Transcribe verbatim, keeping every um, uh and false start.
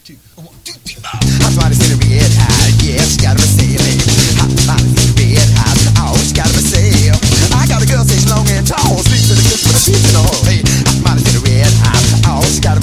two, one, two, three, four. Hot body's in a red eye, yeah, she got a Mercedes. Hot body's in a red eye, oh, she got a Mercedes. I got a girl say she's long and tall, sleeps in the kitchen with a piece in the hole. Hey, hot body's in a red eye, oh, she got a